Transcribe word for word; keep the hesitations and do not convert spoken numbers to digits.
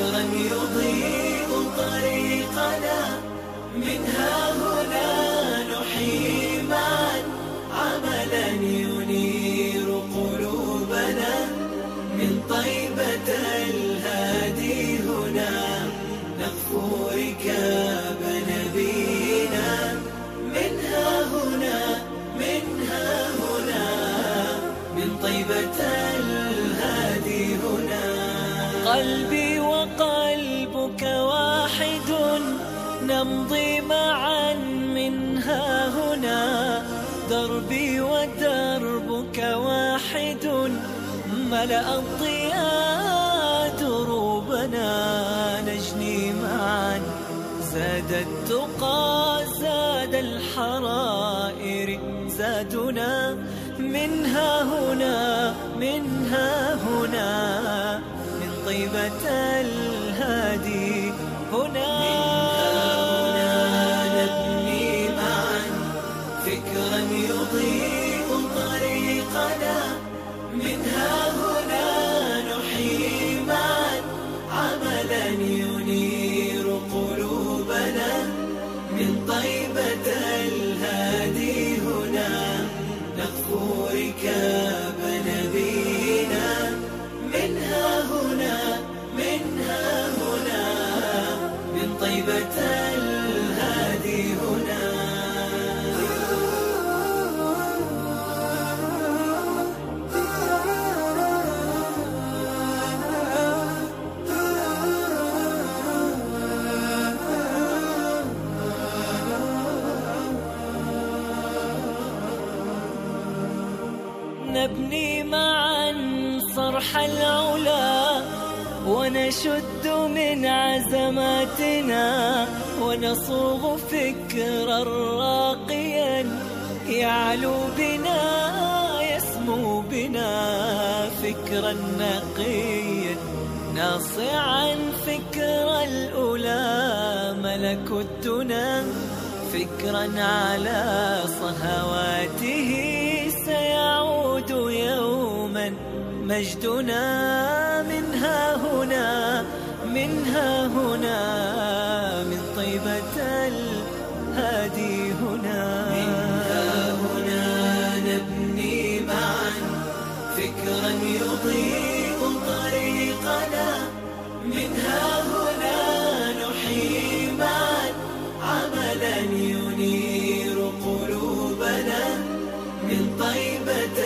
فكرا يضيء طريقنا، منها هنا نحيي معا عملا ينير قلوبنا، من طيبة الهادي هنا نغفو ركاب نبينا، منها هنا منها هنا من طيبة الهادي هنا. قلبي وقلبك واحد نمضي معا منها هنا، دربي ودربك واحد ملأ الضياء دروبنا، نجني معا زاد التقى زاد الحرائر زادنا، منها هنا منها هنا من طيبة الهادي هنا. منها هنا نبني معا فكرا يضيء طريقنا، منها هنا نحيي معا عملا ينير قلوبنا، من طيبة الهادي هنا نغفو ركاب نبينا، منها هنا منها هنا من طيبة الهادي هنا. نبني معا صرح العلا، ونشد من عزماتنا، ونصوغ فكرا راقيا يعلو بنا يسمو بنا، فكرا نقيا ناصعا فكر الأولى ملك الدنا، فكرا على صهواته سيعود يوما مجدنا، منها هنا منها هنا من طيبة الهادي هنا. منها هنا نبني معا فكرا يضيء طريقنا، منها هنا نحيي معا عملا ينير قلوبنا، من طيبة